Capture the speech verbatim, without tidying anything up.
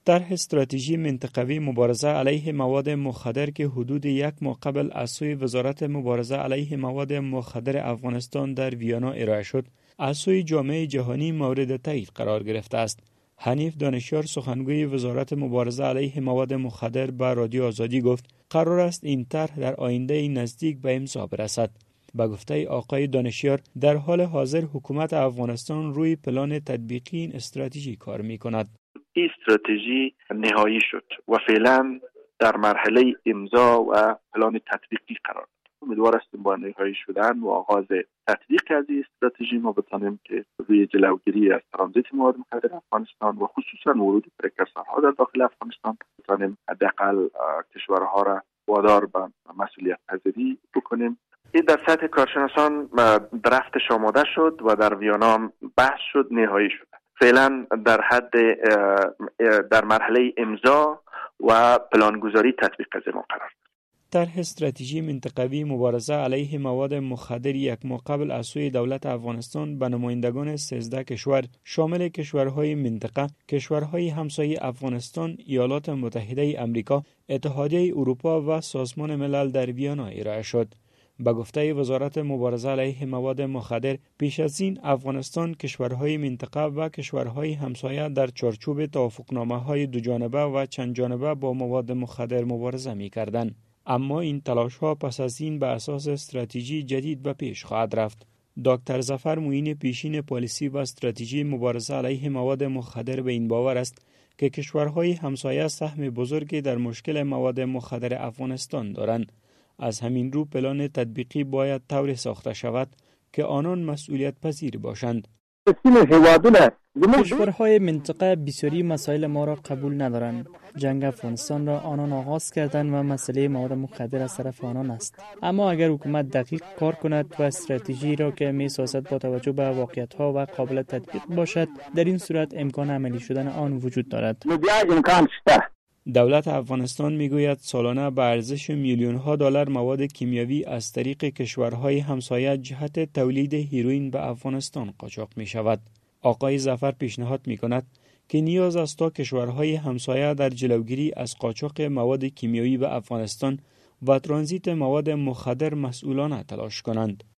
طرح استراتژی منطقوی مبارزه علیه مواد مخدر که حدود یک ماه قبل از سوی وزارت مبارزه علیه مواد مخدر افغانستان در ویانا ارائه شد، از سوی جامعه جهانی مورد تایید قرار گرفته است. حنیف دانشیار سخنگوی وزارت مبارزه علیه مواد مخدر به رادیو آزادی گفت قرار است این طرح در آینده نزدیک به امضا برسد. به گفته آقای دانشیار، در حال حاضر حکومت افغانستان روی پلان تطبیقی این استراتژی کار می کند. این استراتژی نهایی شد و فعلا در مرحله امضا و پلان تطبیقی قرار دارد. امیدوار هستیم با نهایی شدن و آغاز تطبیق از این استراتژی ما بتانیم که روی جلوگیری از ترانزیت مواد مخدر افغانستان و خصوصا ورود پرکرسورها در داخل افغانستان بتانیم حداقل کشورها را وادار به مسئولیت پذیری بکنیم. این در سطح کارشناسان درافتش آماده شد و در ویانا بحث شد، نهایی شد. فعلا در حد در مرحله امضا و پلانگذاری تطبیق از ما قرار دارد. طرح استراتژی منطقوی مبارزه علیه مواد مخدر یک ماه قبل از سوی دولت افغانستان به نمایندگان سیزده کشور شامل کشورهای منطقه، کشورهای همسایه افغانستان، ایالات متحده آمریکا، اتحادیه اروپا و سازمان ملل در ویانا ارائه شد. به گفته وزارت مبارزه علیه مواد مخدر، پیش از این افغانستان، کشورهای منطقه و کشورهای همسایه در چارچوب توافقنامه‌های دو جانبه و چند جانبه با مواد مخدر مبارزه می‌کردند. اما این تلاش‌ها پس از این به اساس استراتژی جدید به پیش خواهد رفت. دکتر ظفر معین پیشین پالیسی و استراتژی مبارزه علیه مواد مخدر به این باور است که کشورهای همسایه سهم بزرگی در مشکل مواد مخدر افغانستان دارند. از همین رو پلان تطبیقی باید طوری ساخته شود که آنان مسئولیت پذیر باشند. کشورهای منطقه بسیاری مسائل ما را قبول ندارند. جنگ افغانستان را آنان آغاز کردند و مسئله مواد مخدر از طرف آنان است. اما اگر حکومت دقیق کار کند و استراتژی را که می سازد با توجه به واقعیت‌ها و قابل تطبیق باشد، در این صورت امکان عملی شدن آن وجود دارد. دولت افغانستان میگوید سالانه به ارزش میلیون ها دلار مواد کیمیاوی از طریق کشورهای همسایه جهت تولید هیروئین به افغانستان قاچاق می شود. آقای ظفر پیشنهاد می کند که نیاز است تا کشورهای همسایه در جلوگیری از قاچاق مواد کیمیاوی به افغانستان و ترانزیت مواد مخدر مسئولانه تلاش کنند.